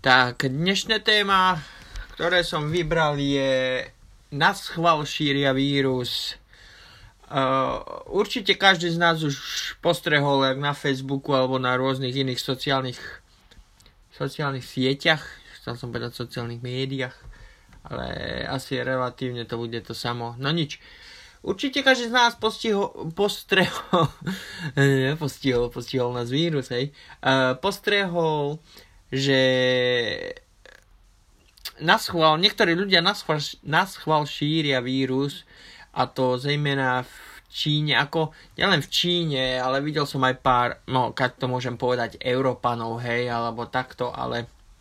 Tak, dnešné téma, ktoré som vybral, je naschvál šíria vírus. Určite každý z nás už postrehol, jak na Facebooku alebo na rôznych iných sociálnych sieťach, chcel som povedať sociálnych médiách, ale asi relatívne to bude to samo. No nič. Určite každý z nás postihol nás vírus, hej. Postrehol, že niektorí ľudia naschvál šíria vírus, a to zejména v Číne, nielen v Číne, ale videl som aj pár, keď to môžem povedať, Európanov, hej, alebo takto, ale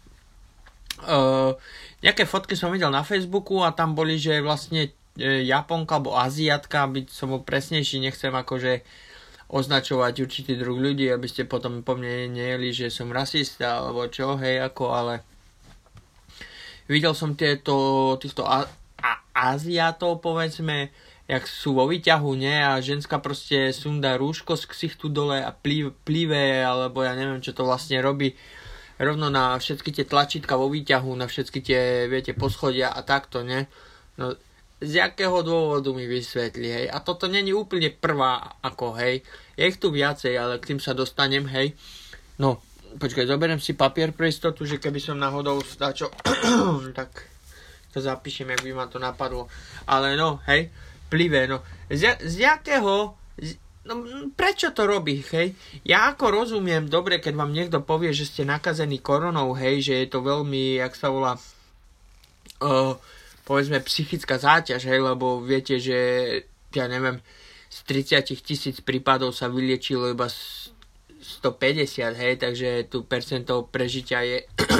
nejaké fotky som videl na Facebooku a tam boli, že vlastne Japonka alebo Aziatka, byť som bol presnejší, nechcem akože označovať určitý druh ľudí, aby ste potom po mne nejeli, že som rasista alebo čo, hej, ale videl som týchto Aziatov, povedzme, jak sú vo výťahu, nie? A ženská proste sundá rúško z ksichtu dole a plive, alebo ja neviem, čo to vlastne robí, rovno na všetky tie tlačítka vo výťahu, na všetky tie, viete, poschodia a takto, nie? No, z jakého dôvodu mi vysvetlí, hej? A toto není úplne prvá, hej? Je ich tu viacej, ale k tým sa dostanem, hej? No, počkaj, zoberiem si papier pre istotu, že keby som náhodou stačil, tak to zapíšem, jak by ma to napadlo. Ale no, hej, plive, no. Z jakého, prečo to robí, hej? Ja ako rozumiem, dobre, keď vám niekto povie, že ste nakazení koronou, hej, že je to veľmi, jak sa volá, povedzme, psychická záťaž, hej, lebo viete, že, ja neviem, z 30,000 prípadov sa vyliečilo iba 150, hej, takže tu percento prežitia je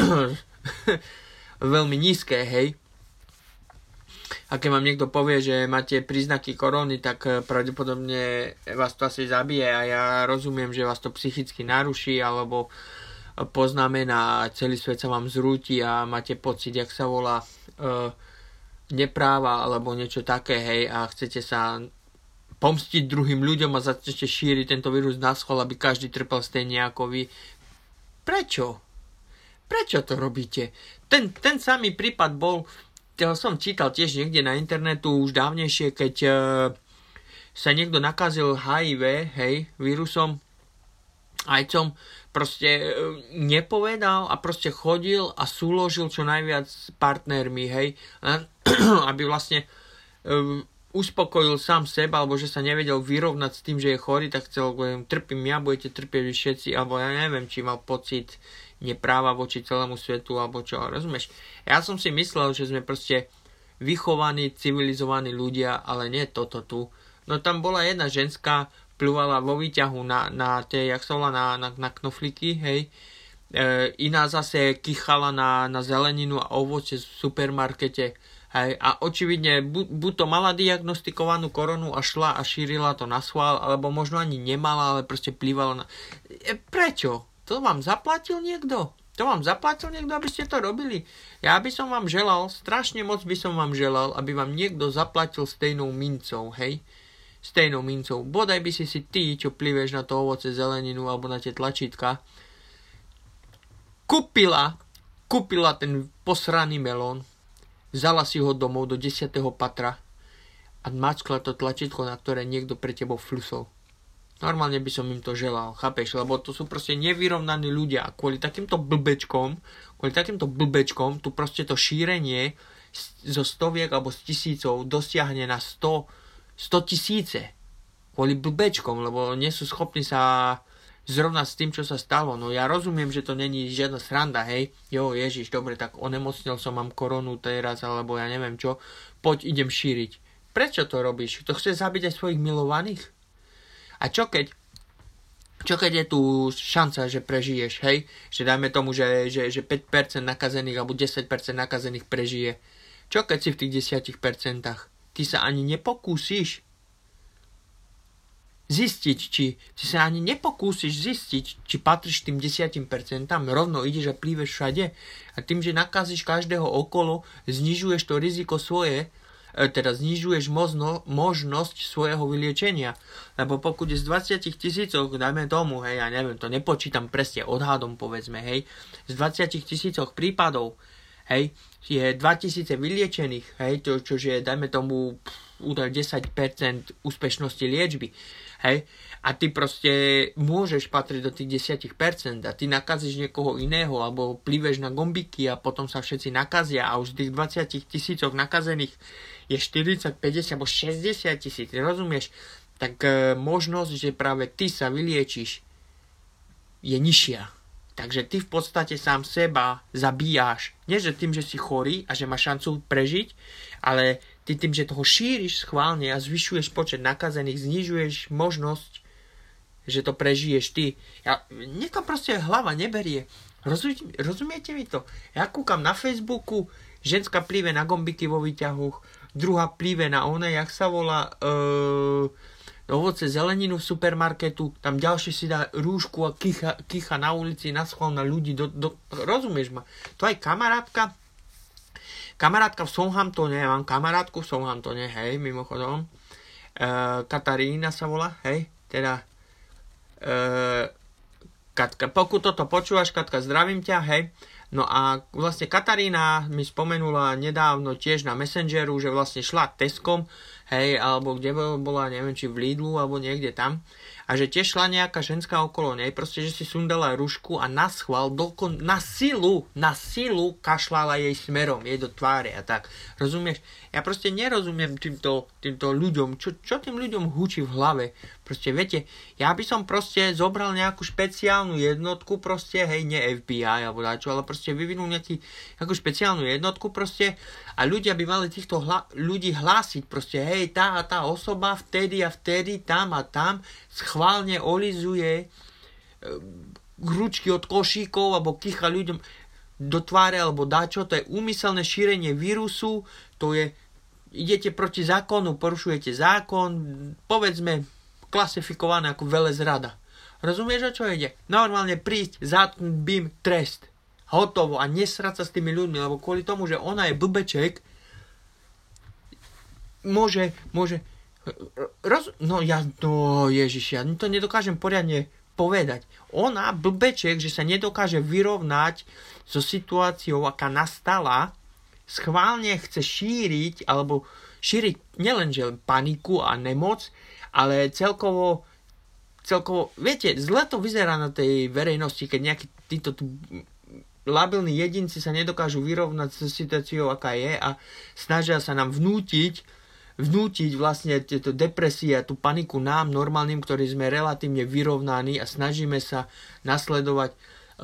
veľmi nízke, hej. A keď vám niekto povie, že máte príznaky korony, tak pravdepodobne vás to asi zabije a ja rozumiem, že vás to psychicky naruší alebo poznamená, celý svet sa vám zrúti a máte pocit, jak sa volá, nepráva alebo niečo také, hej, a chcete sa pomstiť druhým ľuďom a začnete šíriť tento vírus na schvál, aby každý trpel stejne ako vy. Prečo? Prečo to robíte? Ten samý prípad bol, to som čítal tiež niekde na internetu už dávnejšie, keď sa niekto nakazil HIV, hej, vírusom, ajcom, proste nepovedal a proste chodil a súložil čo najviac s partnermi, hej, aby vlastne uspokojil sám seba, alebo že sa nevedel vyrovnať s tým, že je chorý, tak chcel, trpím ja, budete trpieť vy všetci, alebo ja neviem, či mal pocit nepráva voči celému svetu, alebo čo, rozumieš? Ja som si myslel, že sme proste vychovaní, civilizovaní ľudia, ale nie toto tu. No tam bola jedna ženská, plúvala vo výťahu na tie, jak sa volá, na knoflíky, hej. Iná zase kýchala na zeleninu a ovoce v supermarkete, hej. A očividne, buď to mala diagnostikovanú koronu a šla a šírila to na schvál, alebo možno ani nemala, ale proste plývala na... Prečo? To vám zaplatil niekto? Aby ste to robili? Ja by som vám želal, strašne moc by som vám želal, aby vám niekto zaplatil stejnou mincou, hej? Stejnou mincou. Bodaj by si ty, čo pliveš na to ovoce, zeleninu alebo na tie tlačítka, kúpila ten posraný melón, vzala si ho domov do 10. patra a mačkla to tlačítko, na ktoré niekto pre tebou flusol. Normálne by som im to želal, chápeš? Lebo to sú proste nevyrovnaní ľudia a kvôli takýmto blbečkom tu proste to šírenie zo stoviek alebo z tisícov dosiahne na 100 tisíce. Kvôli blbečkom, lebo nie sú schopní sa zrovnať s tým, čo sa stalo. No ja rozumiem, že to není žiadna sranda, hej? Jo, Ježiš, dobre, tak onemocnil som, mám koronu teraz, alebo ja neviem čo. Poď, idem šíriť. Prečo to robíš? To chce zabiť aj svojich milovaných? A čo keď je tu šanca, že prežiješ, hej? Že dajme tomu, že 5% nakazených alebo 10% nakazených prežije. Čo keď si v tých 10%? Ty sa ani nepokúsiš zistiť, či patríš tým 10%, rovno ideš a plíveš všade. A tým, že nakazíš každého okolo, znižuješ to riziko svoje, teda znižuješ možnosť svojho vyliečenia. Lebo pokud je z 20 000, dajme tomu, hej, ja neviem, to nepočítam presne odhadom, povedzme, hej, z 20 000 prípadov, hej, je 2000 vyliečených, hej, to, čože je, dajme tomu, údaj 10% úspešnosti liečby, hej, a ty proste môžeš patriť do tých 10% a ty nakazíš niekoho iného, alebo pliveš na gombiky a potom sa všetci nakazia a už z tých 20 000 nakazených je 40, 50 alebo 60 000, rozumieš? Tak možnosť, že práve ty sa vyliečíš, je nižšia. Takže ty v podstate sám seba zabíjáš. Nie, že tým, že si chorý a že máš šancu prežiť, ale ty tým, že toho šíriš schválne a zvyšuješ počet nakazených, znižuješ možnosť, že to prežiješ ty. Mne to proste hlava neberie. Rozumiete mi to? Ja kúkam na Facebooku, ženská plíve na gombiky vo výťahoch, druhá plíve na jak sa volá, ovoce, zeleninu v supermarketu, tam ďalší si dá rúšku a kýcha na ulici, naschvál na ľudí. Rozumieš ma? To aj kamarátka v Southamptone, ja mám kamarátku v Southamptone, hej, mimochodom, Katarína sa volá, hej, teda Katka, pokud toto počúvaš, Katka, zdravím ťa, hej. No a vlastne Katarína mi spomenula nedávno tiež na Messengeru, že vlastne šla Teskom, hej, alebo kde bola, neviem, či v Lidlu, alebo niekde tam. A že tiež šla nejaká ženská okolo nej, proste, že si sundala rušku a naschvál, na silu kašľala jej smerom, jej do tváre a tak. Rozumieš? Ja proste nerozumiem týmto ľuďom, čo tým ľuďom hučí v hlave. Proste, viete, ja by som proste zobral nejakú špeciálnu jednotku, proste, hej, nie FBI, alebo dačo, ale proste vyvinul nejakú špeciálnu jednotku, proste, a ľudia by mali týchto ľudí hlásiť, proste, hej, tá a tá osoba vtedy a vtedy, tam a tam, schválne olizuje ručky od košíkov, alebo kýcha ľuďom do tváre, alebo dačo, to je úmyselné šírenie vírusu, to je, idete proti zákonu, porušujete zákon, povedzme, klasifikované ako velezrada. Rozumieš, o čo ide? Normálne prísť, zatknúť, bim, trest. Hotovo. A nesrať sa s tými ľuďmi, lebo kvôli tomu, že ona je blbeček, môže Ježiš, ja to nedokážem poriadne povedať. Ona, blbeček, že sa nedokáže vyrovnať so situáciou, aká nastala, schválne chce šíriť nielenže paniku a nemoc, ale celkovo, viete, zle to vyzerá na tej verejnosti, keď nejakí títo labilní jedinci sa nedokážu vyrovnať so situáciou, aká je, a snažia sa nám vnútiť vlastne tieto depresie a tú paniku nám, normálnym, ktorí sme relatívne vyrovnaní a snažíme sa nasledovať,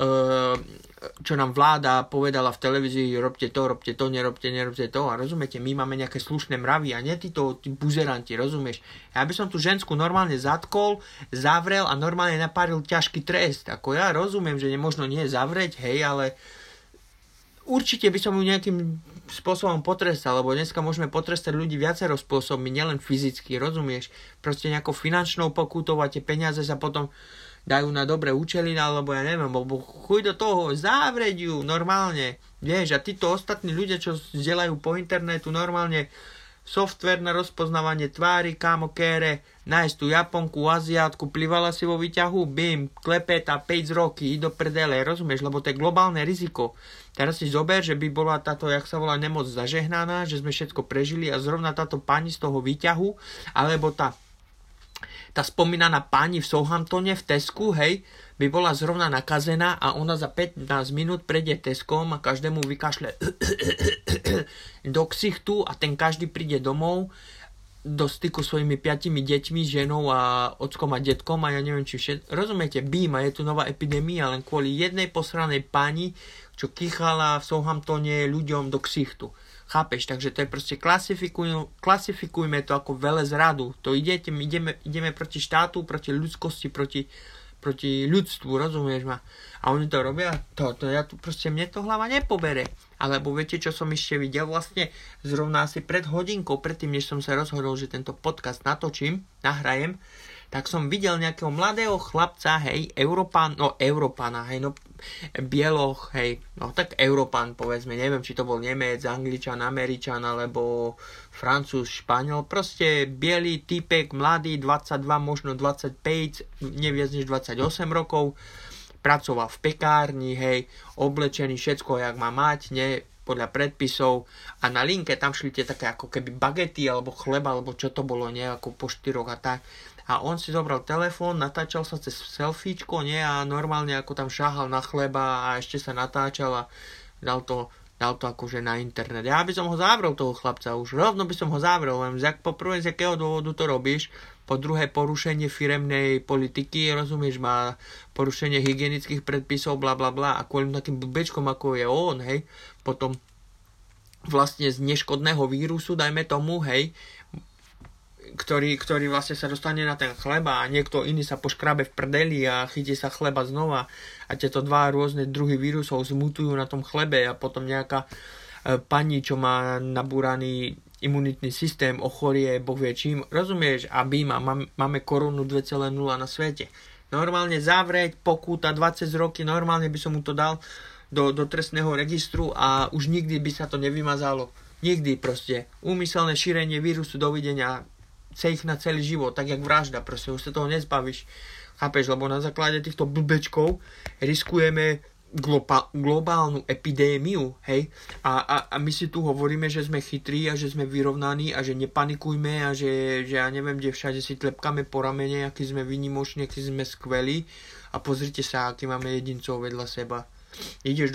čo nám vláda povedala v televízii, robte to, nerobte to, a rozumiete, my máme nejaké slušné mravy a nie tí buzeranti, rozumieš. Ja by som tú žensku normálne zatkol, zavrel a normálne napáril ťažký trest. Ako ja rozumiem, že nemožno nie zavrieť, hej, ale určite by som ju nejakým spôsobom potrestal, lebo dneska môžeme potrestať ľudí viacero spôsobmi, nielen fyzicky, rozumieš? Proste nejakou finančnou pokutou a tie peniaze sa potom dajú na dobré účely, alebo ja neviem, lebo chuj do toho, zavrieť ju normálne, vieš, a títo ostatní ľudia, čo zdieľajú po internetu normálne software na rozpoznávanie tvári, kámo kére, nájsť tú Japonku, Aziátku, plivala si vo výťahu, bim, klepeta, 5 roky, do prdele, rozumieš, lebo to je globálne riziko. Teraz si zober, že by bola táto, jak sa volá, nemoc zažehnaná, že sme všetko prežili a zrovna táto pani z toho výťahu, alebo tá spomínaná pani v Southamptone, v Tesku, hej, by bola zrovna nakazená a ona za 15 minút prejde Teskom a každému vykašle do ksichtu a ten každý príde domov do styku svojimi 5 deťmi, ženou a ockom a detkom a ja neviem či všetko. Rozumiete, bím, je tu nová epidémia len kvôli jednej posranej pani, čo kýchala v Southamptone ľuďom do ksichtu. Chápeš? Takže to je proste klasifikujme to ako velezradu. To ideme proti štátu, proti ľudskosti, proti ľudstvu, rozumieš ma? A oni to robia, proste mne to hlava nepobere. Alebo viete, čo som ešte videl vlastne zrovna asi pred hodinkou, predtým, než som sa rozhodol, že tento podcast nahrajem, tak som videl nejakého mladého chlapca, hej, Európana, hej, no, bieloch, hej, no tak Európan, povedzme, neviem, či to bol Nemec, Angličan, Američan, alebo Francúz, Španiel, proste bielý typek, mladý, 22, možno 25, neviac než 28 rokov, pracoval v pekárni, hej, oblečený, všetko, jak má mať, ne, podľa predpisov, a na linke tam šli tie také ako keby bagety alebo chleba, alebo čo to bolo, nejako po štyroch a tak. A on si zobral telefón, natáčal sa cez selfiečko, nie, a normálne ako tam šáhal na chleba a ešte sa natáčal a dal to akože na internet. Ja by som ho zavrel, toho chlapca, už rovno by som ho zavrel, len po prvé, z jakého dôvodu to robíš, po druhé, porušenie firemnej politiky, rozumieš, má porušenie hygienických predpisov, bla bla bla, a kvôli takým blbečkom, ako je on, hej, potom vlastne z neškodného vírusu, dajme tomu, hej, ktorý vlastne sa dostane na ten chleba a niekto iný sa poškrabe v prdeli a chytí sa chleba znova a tieto dva rôzne druhy vírusov zmutujú na tom chlebe a potom nejaká pani, čo má nabúraný imunitný systém, ochorie, boh vie čím, rozumieš, a máme koronu 2.0 na svete. Normálne zavrieť, pokúta 20 roky, normálne by som mu to dal do trestného registru a už nikdy by sa to nevymazalo. Nikdy proste. Úmyselné šírenie vírusu, dovidenia, ich na celý život, tak jak vražda, proste už sa toho nezbavíš. Chápeš, lebo na základe týchto blbečkov riskujeme globálnu epidémiu, hej, a my si tu hovoríme, že sme chytrí a že sme vyrovnaní a že nepanikujme a že ja neviem, kde všade si tlepkáme po ramene, aký sme výnimoční, aký sme skvelí, a pozrite sa, aký máme jedincov vedľa seba. Ideš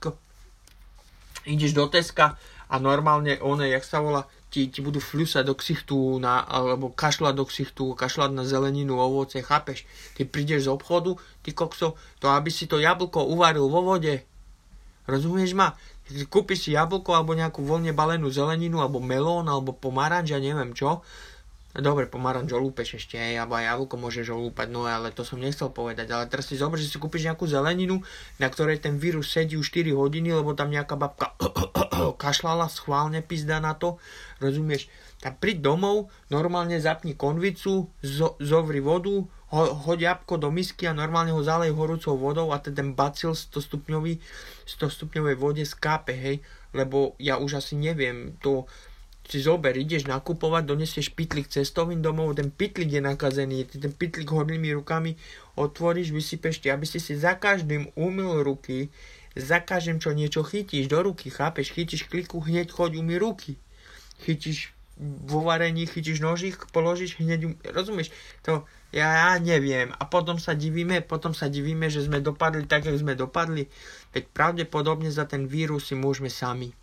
do Teska a normálne jak sa volá, ti budú fľusať do ksichtu alebo kašľať do ksichtu, kašľať na zeleninu, ovoce, chápeš? Ty prídeš z obchodu, ty kokso, to aby si to jablko uvaril vo vode. Rozumieš ma? Ty kúpiš si jablko alebo nejakú voľne balenú zeleninu, alebo melón, alebo pomaranč, ja neviem čo. Dobre, pomaranč olúpeš ešte, hej, alebo aj jablko môžeš olúpať, no ale to som nechcel povedať. Ale teraz si zober, že si kúpiš nejakú zeleninu, na ktorej ten vírus sedí už 4 hodiny, lebo tam nejaká babka kašľala schválne, pizda na to, rozumieš? Tak príď domov, normálne zapni konvicu, zovri vodu, hoď jabko do misky a normálne ho zalej horúcou vodou a ten bacil 100-stupňovej vode skápe, hej, lebo ja už asi neviem, to si zober, ideš nakupovať, donesieš pytlik cestovým domov, ten pytlik je nakazený, ty ten pytlik hornými rukami otvoríš, vysypeš ti, aby si za každým umyl ruky, za každým, čo niečo chytíš do ruky, chápeš, chytíš kliku, hneď choď umyj ruky, chytíš vo varení, chytíš nožík, položíš, hneď rozumieš, to ja neviem, a potom sa divíme, že sme dopadli tak, jak sme dopadli, veď pravdepodobne za ten vírus si môžeme sami.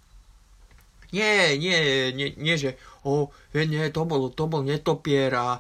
Nie, že to bol netopier a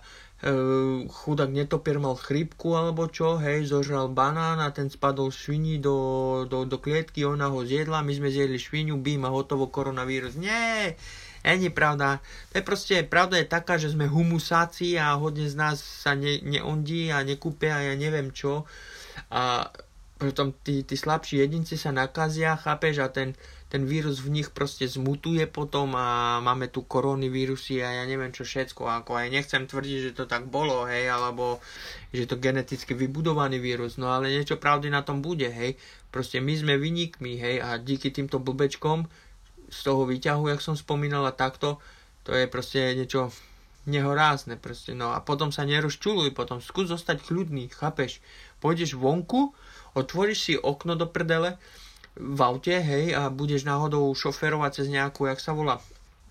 chudák netopier mal chrípku alebo čo, hej, zožral banán a ten spadol svini do klietky, ona ho zjedla, my sme zjedli šviniu, bím a hotovo, koronavírus. Nie, nie pravda. To je proste, pravda je taká, že sme humusáci a hodne z nás sa neondí a nekúpia a ja neviem čo. A potom tí slabší jedinci sa nakazia, chápeš, a ten vírus v nich proste zmutuje potom a máme tu koronavírusy a ja neviem čo všetko, ako aj nechcem tvrdiť, že to tak bolo, hej, alebo že to geneticky vybudovaný vírus, no ale niečo pravdy na tom bude, hej, proste my sme vynikmi, hej, a díky týmto blbečkom z toho výťahu, jak som spomínal a takto, to je proste niečo nehorázne, proste, no a potom sa nerozčuluj, potom skús zostať kľudný, chápeš, pôjdeš vonku, otvoríš si okno do prdele v aute, hej, a budeš náhodou šoferovať cez nejakú, jak sa volá,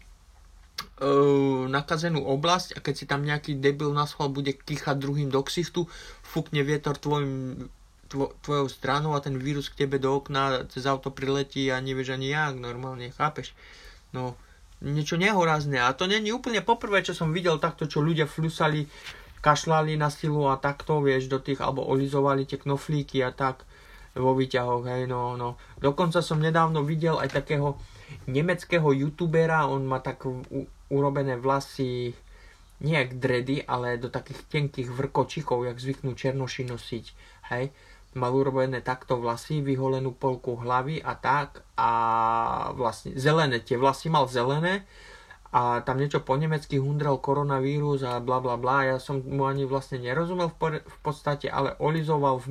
nakazenú oblasť, a keď si tam nejaký debil na schvál bude kýchať druhým do ksichtu, fúkne vietor tvojou stranou a ten vírus k tebe do okna cez auto priletí a nevieš ani jak, normálne, chápeš? No, niečo nehorázne, a to není úplne poprvé, čo som videl takto, čo ľudia flusali, kašľali na silu a takto, vieš, do tých, alebo olizovali tie knoflíky a tak vo výťahoch, hej, no. Dokonca som nedávno videl aj takého nemeckého youtubera, on má tak urobené vlasy, nie jak dredy, ale do takých tenkých vrkočíkov, jak zvyknú černoši nosiť, hej. Mal urobené takto vlasy, vyholenú polku hlavy a tak, a vlastne zelené, tie vlasy mal zelené a tam niečo po nemecky hundral koronavírus a bla bla bla. Ja som mu ani vlastne nerozumel v podstate, ale olizoval v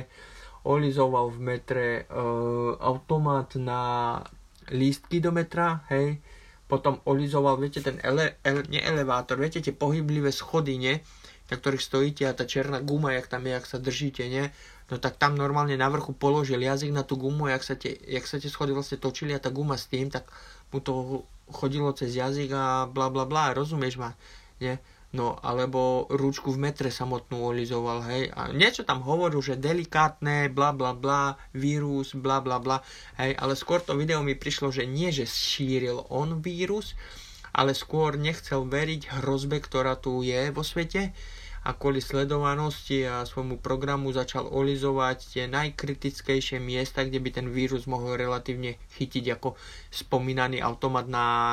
metre automat na lístky do metra, hej. Potom olizoval, viete, ten elevátor, viete, tie pohyblivé schody, nie? Na ktorých stojíte a tá černá guma, jak tam je, jak sa držíte, nie? No tak tam normálne na vrchu položil jazyk na tú gumu, jak sa tie schody vlastne točili a tá guma s tým, tak mu to chodilo cez jazyk a bla bla bla, rozumieš ma, nie? No, alebo ručku v metre samotnú olizoval, hej, a niečo tam hovoril, že delikátne, bla bla bla, vírus, bla bla bla, hej, ale skôr to video mi prišlo, že nie, že šíril on vírus, ale skôr nechcel veriť hrozbe, ktorá tu je vo svete, a kvôli sledovanosti a svojmu programu začal olizovať tie najkritickejšie miesta, kde by ten vírus mohol relatívne chytiť, ako spomínaný automat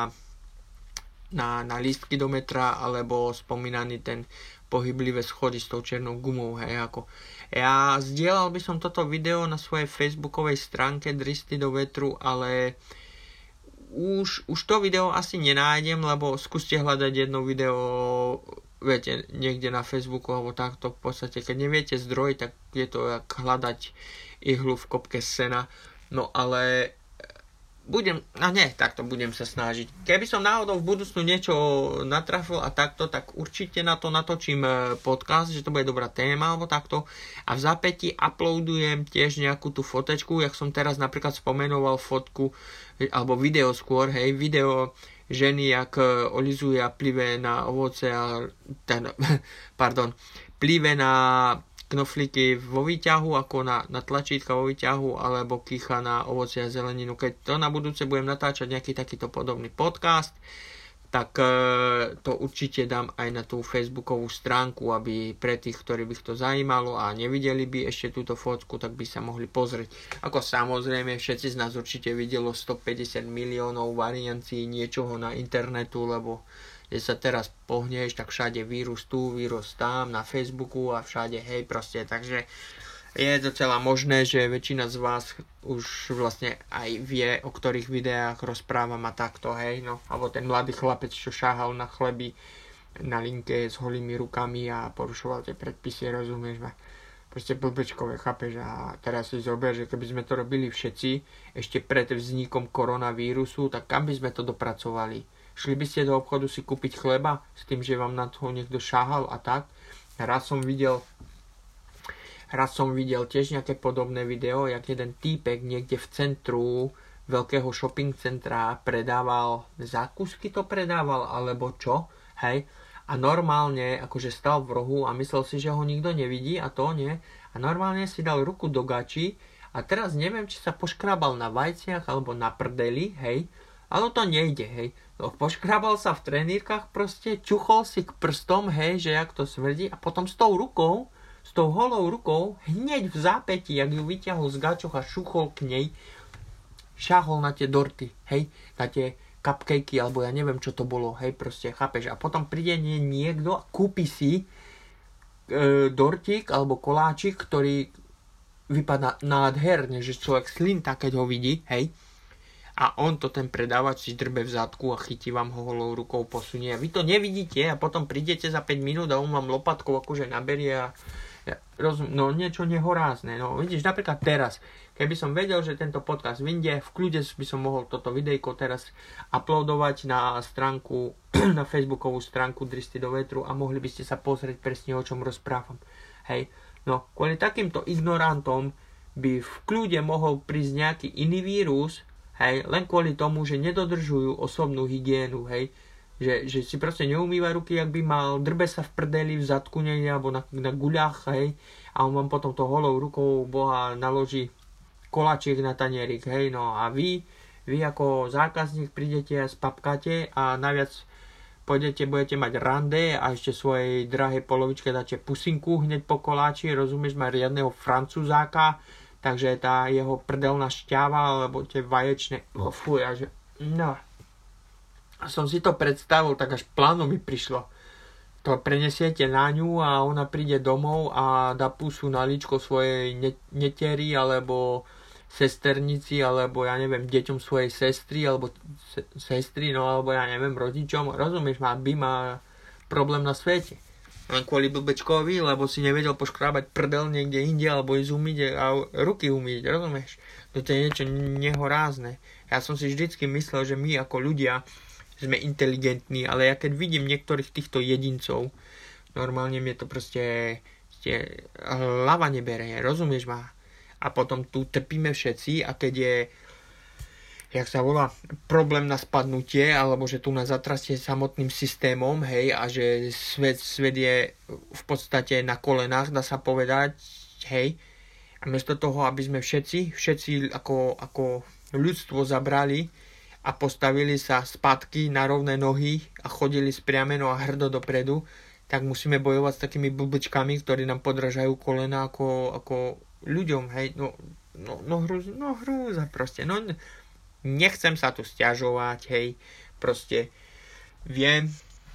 na lístky do metra, alebo spomínaný ten pohyblivé schody s tou černou gumou, hej, ako. Ja zdieľal by som toto video na svojej facebookovej stránke Dristy do vetru, ale už to video asi nenájdem, lebo skúste hľadať jedno video, viete, niekde na Facebooku alebo takto, v podstate, keď neviete zdroj, tak je to jak hľadať ihlu v kopke sena. No ale budem sa snažiť. Keby som náhodou v budúcnu niečo natrafil a takto, tak určite na to natočím podcast, že to bude dobrá téma alebo takto. A v zápäti uploadujem tiež nejakú tú fotečku, jak som teraz napríklad spomenoval fotku, alebo video skôr, hej, video ženy, jak olizuje a plive na ovoce a plive na knoflíky vo výťahu, ako na tlačítka vo výťahu, alebo kýcha na ovoce a zeleninu. Keď to na budúce budem natáčať nejaký takýto podobný podcast, tak to určite dám aj na tú facebookovú stránku, aby pre tých, ktorí by to zajímalo a nevideli by ešte túto fotku, tak by sa mohli pozrieť. Ako samozrejme, všetci z nás určite videlo 150 miliónov variancií niečoho na internetu, lebo keď sa teraz pohneš, tak všade vírus tu, vírus tam, na Facebooku a všade, hej, proste, takže je docela možné, že väčšina z vás už vlastne aj vie, o ktorých videách rozprávam a takto, hej, no, alebo ten mladý chlapec, čo šáhal na chleby na linke s holými rukami a porušoval tie predpisy, rozumieš ma, proste blbečkové, chápeš, a teraz si zober, že keby sme to robili všetci, ešte pred vznikom koronavírusu, tak kam by sme to dopracovali? Šli by ste do obchodu si kúpiť chleba s tým, že vám na toho niekto šáhal a tak? Raz som videl tiež nejaké podobné video, jak jeden týpek niekde v centru veľkého shopping centra zákusky alebo čo, hej, a normálne akože stal v rohu a myslel si, že ho nikto nevidí a to nie, a normálne si dal ruku do gači a teraz neviem, či sa poškrabal na vajciach alebo na prdeli, hej, ale to nejde, hej, no, poškrabal sa v trenírkach proste, čuchol si k prstom, hej, že jak to smrdí, a potom s tou holou rukou, hneď v zápäti, jak ju vyťahol z gačoch a šuchol k nej, šahol na tie dorty, hej, na tie cupcakey, alebo ja neviem, čo to bolo, hej, proste, chápeš, a potom príde niekto a kúpi si dortík alebo koláčik, ktorý vypadá nádherne, že človek slintá, keď ho vidí, hej, a on to, ten predávač, si drbe v zadku a chytí vám ho holou rukou, posunie. A vy to nevidíte a potom prídete za 5 minút a on vám lopatkou akože naberie a no niečo nehorázne. No vidíš, napríklad teraz, keby som vedel, že tento podcast vyjde, v kľude by som mohol toto videjko teraz uploadovať na stránku, na facebookovú stránku Dristy do vetru a mohli by ste sa pozrieť presne, o čom rozprávam. Hej, no kvôli takýmto ignorantom by v kľude mohol prísť nejaký iný vírus, hej, len kvôli tomu, že nedodržujú osobnú hygienu, hej, že si proste neumýva ruky, jak by mal, drbe sa v prdeli, v zadku niekde, alebo na guľach, hej, a on vám potom to holou rukou Boha naloží koláčik na tanierik, hej, no a vy ako zákazník prídete a spapkáte a naviac budete mať rande a ešte svojej drahej polovičke dáte pusinku hneď po koláči, rozumieš, má riadneho francúzáka, takže tá jeho prdelná šťava, alebo tie vaječné, fuj, a že, no, a som si to predstavil, tak až plánu mi prišlo. To prenesiete na ňu a ona príde domov a dá pusu na líčko svojej neteri alebo sesternici, alebo ja neviem, deťom svojej sestry, alebo sestry, no alebo ja neviem, rodičom, rozumieš, by má problém na svete. Len kvôli blbečkovi, lebo si nevedel poškrábať prdel niekde inde, alebo ísť umyť a ruky umyť, rozumieš? To je niečo nehorázne. Ja som si vždycky myslel, že my ako ľudia sme inteligentní, ale ja keď vidím niektorých týchto jedincov, normálne mne to proste hlava nebere, rozumieš ma? A potom tu trpíme všetci a keď je, jak sa volá, problém na spadnutie, alebo že tu nás zatrastie samotným systémom, hej, a že svet je v podstate na kolenách, dá sa povedať, hej, a miesto toho, aby sme všetci ako ľudstvo zabrali a postavili sa spadky na rovné nohy a chodili spriameno a hrdo dopredu, tak musíme bojovať s takými blbečkami, ktorí nám podražajú kolena ako ľuďom, hej, hrúza proste, nechcem sa tu sťažovať, hej, proste viem,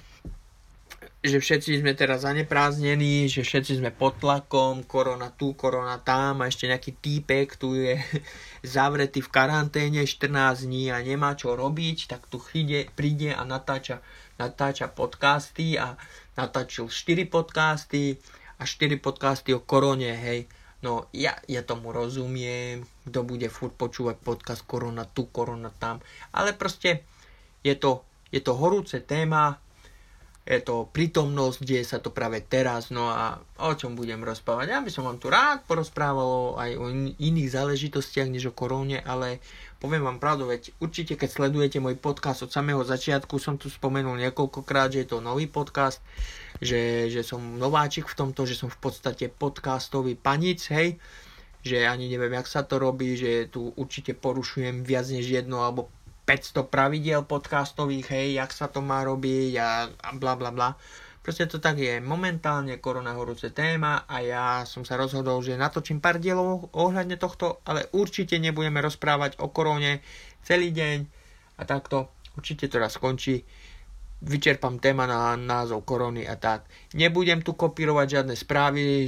že všetci sme teraz zaneprázdnení, že všetci sme pod tlakom, korona tu, korona tam a ešte nejaký týpek tu je zavretý v karanténe 14 dní a nemá čo robiť, tak tu príde a natáča podcasty a natáčil 4 podcasty a 4 podcasty o korone, hej. No, ja tomu rozumiem, kto bude furt počúvať podcast korona tu, korona tam, ale proste je to horúce téma, je to prítomnosť, deje sa to práve teraz, no a o čom budem rozprávať? Ja by som vám tu rád porozprával aj o iných záležitostiach než o korone, ale poviem vám pravdu, veď určite keď sledujete môj podcast od samého začiatku, som tu spomenul niekoľkokrát, že je to nový podcast, že som nováčik v tomto, že som v podstate podcastový panic, hej, že ani neviem, jak sa to robí, že tu určite porušujem viac než jedno alebo 500 pravidiel podcastových, hej, jak sa to má robiť a bla bla bla. Proste to tak je. Momentálne korona horúce téma a ja som sa rozhodol, že natočím pár dielov ohľadne tohto, ale určite nebudeme rozprávať o korone celý deň a takto. Určite to raz skončí. Vyčerpám téma na názov korony a tak. Nebudem tu kopírovať žiadne správy,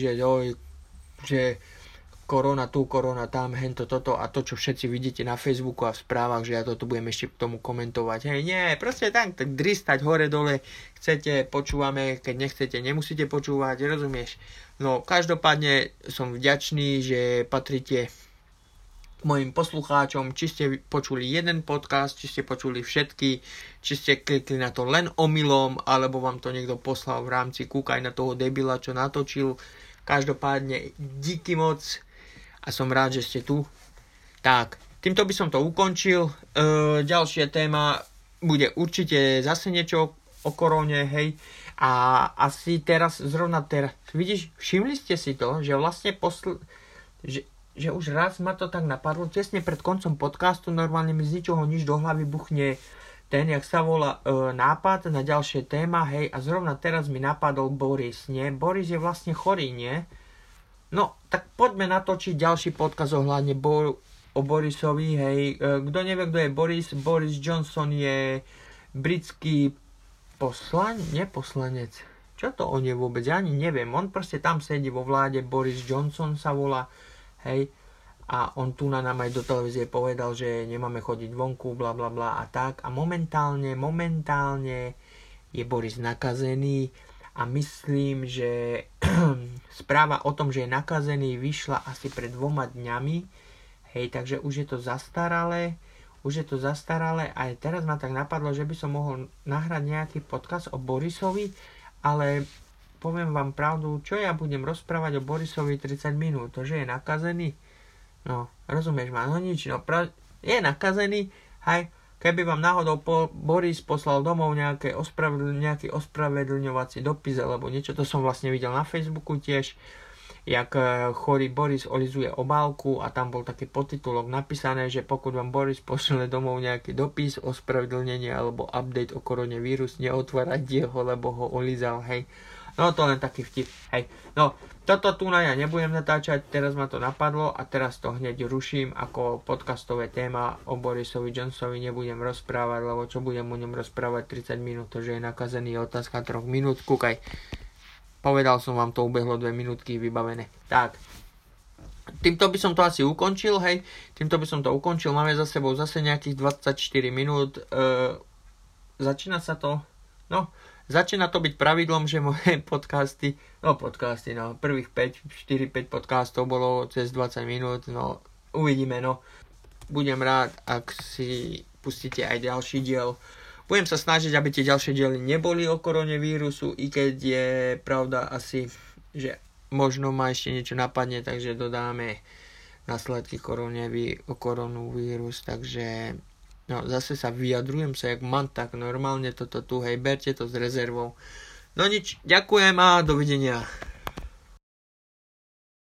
že korona tu, korona tam, hento, toto a to, čo všetci vidíte na Facebooku a v správach, že ja toto budem ešte k tomu komentovať. Hej, nie, proste tak dristať hore dole, chcete, počúvame, keď nechcete, nemusíte počúvať, rozumieš? No, každopádne som vďačný, že patríte mojim poslucháčom, či ste počuli jeden podcast, či ste počuli všetky, či ste klikli na to len omylom, alebo vám to niekto poslal v rámci kúkaj na toho debila, čo natočil. Každopádne díky moc a som rád, že ste tu. Tak, týmto by som to ukončil. Ďalšia téma bude určite zase niečo o korone, hej. A asi zrovna teraz, vidíš, všimli ste si to, že vlastne že už raz ma to tak napadlo, tesne pred koncom podcastu, normálne mi z ničoho nič do hlavy buchne ten, jak sa volá, nápad na ďalšie téma, hej, a zrovna teraz mi napadol Boris, nie? Boris je vlastne chorý, nie? No, tak poďme natočiť ďalší podcast ohľadne o Borisovi, hej. Kto nevie, kto je Boris Johnson je britský poslanec. Čo to on je vôbec? Ja ani neviem. On proste tam sedí vo vláde, Boris Johnson sa volá, hej. A on tu nám aj do televízie povedal, že nemáme chodiť vonku, bla bla bla a tak. A momentálne je Boris nakazený. A myslím, že správa o tom, že je nakazený, vyšla asi pred 2 dňami. Hej, takže už je to zastaralé. A teraz ma tak napadlo, že by som mohol nahrať nejaký podcast o Borisovi, ale poviem vám pravdu, čo ja budem rozprávať o Borisovi 30 minút, to, že je nakazený. No, rozumieš ma, no nič, je nakazený, hej. Keby vám náhodou Boris poslal domov nejaký ospravedlňovací dopis alebo niečo, to som vlastne videl na Facebooku tiež, jak chorý Boris olizuje obálku a tam bol taký podtitulok napísané, že pokud vám Boris pošle domov nejaký dopis, ospravedlnenie alebo update o koronavírus, neotvárajte ho, lebo ho olizal, hej. No to len taký vtip, hej. No, toto tu ja nebudem natáčať, teraz ma to napadlo a teraz to hneď ruším ako podcastové téma o Borisovi Johnsonovi nebudem rozprávať, lebo čo budem o ňom rozprávať 30 minút, to, že je nakazený, je otázka 3 minút, kúkaj. Povedal som vám to, ubehlo 2 minútky, vybavené. Tak, týmto by som to asi ukončil, hej. Týmto by som to ukončil. Máme za sebou zase nejakých 24 minút. Začína to byť pravidlom, že moje podcasty, prvých 4-5 podcastov bolo cez 20 minút, no uvidíme, no. Budem rád, ak si pustíte aj ďalší diel. Budem sa snažiť, aby tie ďalšie diely neboli o koronavírusu, i keď je pravda asi, že možno ma ešte niečo napadne, takže dodáme následky koronavírus, takže no, zase sa vyjadrujem sa jak man, tak normálne toto tu, hej, berte to s rezervou. No nič, ďakujem a dovidenia.